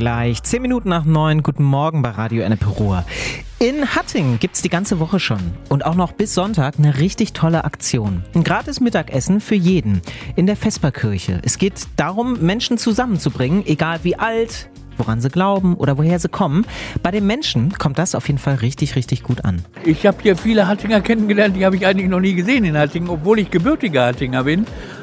gleich 10 Minuten nach 9. Guten Morgen bei Radio Ennepe Ruhr. In Hattingen gibt's die ganze Woche schon und auch noch bis Sonntag eine richtig tolle Aktion. Ein gratis Mittagessen für jeden in der Vesperkirche. Es geht darum, Menschen zusammenzubringen, egal wie alt, woran sie glauben oder woher sie kommen. Bei den Menschen kommt das auf jeden Fall richtig, richtig gut an. Ich habe hier viele Hattinger kennengelernt, die habe ich eigentlich noch nie gesehen in Hattingen, obwohl ich gebürtiger Hattinger bin.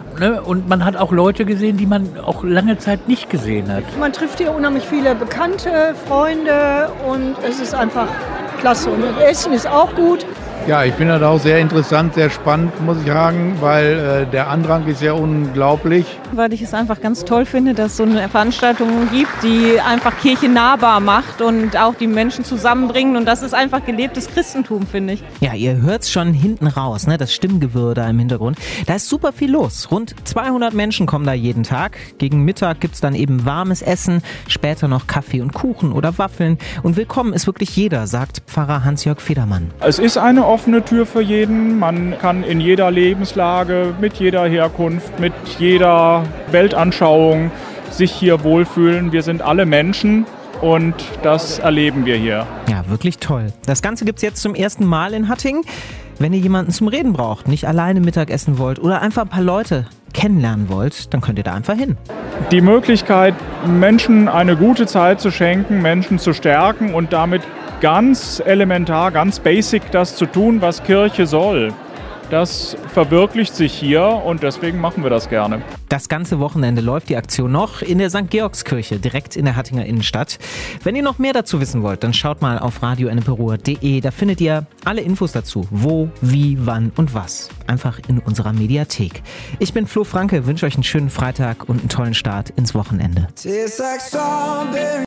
Und man hat auch Leute gesehen, die man auch lange Zeit nicht gesehen hat. Man trifft hier unheimlich viele Bekannte, Freunde und es ist einfach klasse. Und das Essen ist auch gut. Ja, ich finde das auch sehr interessant, sehr spannend, muss ich sagen, weil der Andrang ist ja unglaublich. Weil ich es einfach ganz toll finde, dass es so eine Veranstaltung gibt, die einfach Kirche nahbar macht und auch die Menschen zusammenbringen. Und das ist einfach gelebtes Christentum, finde ich. Ja, ihr hört's schon hinten raus, ne? Das Stimmgewirr da im Hintergrund. Da ist super viel los. Rund 200 Menschen kommen da jeden Tag. Gegen Mittag gibt's dann eben warmes Essen, später noch Kaffee und Kuchen oder Waffeln. Und willkommen ist wirklich jeder, sagt Pfarrer Hans-Jörg Federmann. Es ist eine offene Tür für jeden. Man kann in jeder Lebenslage, mit jeder Herkunft, mit jeder Weltanschauung sich hier wohlfühlen. Wir sind alle Menschen und das erleben wir hier. Ja, wirklich toll. Das Ganze gibt's jetzt zum ersten Mal in Hattingen. Wenn ihr jemanden zum Reden braucht, nicht alleine Mittagessen wollt oder einfach ein paar Leute kennenlernen wollt, dann könnt ihr da einfach hin. Die Möglichkeit, Menschen eine gute Zeit zu schenken, Menschen zu stärken und damit ganz elementar, ganz basic das zu tun, was Kirche soll. Das verwirklicht sich hier und deswegen machen wir das gerne. Das ganze Wochenende läuft die Aktion noch in der St. Georgskirche, direkt in der Hattinger Innenstadt. Wenn ihr noch mehr dazu wissen wollt, dann schaut mal auf radioenneperuhr.de. Da findet ihr alle Infos dazu. Wo, wie, wann und was. Einfach in unserer Mediathek. Ich bin Flo Franke, wünsche euch einen schönen Freitag und einen tollen Start ins Wochenende.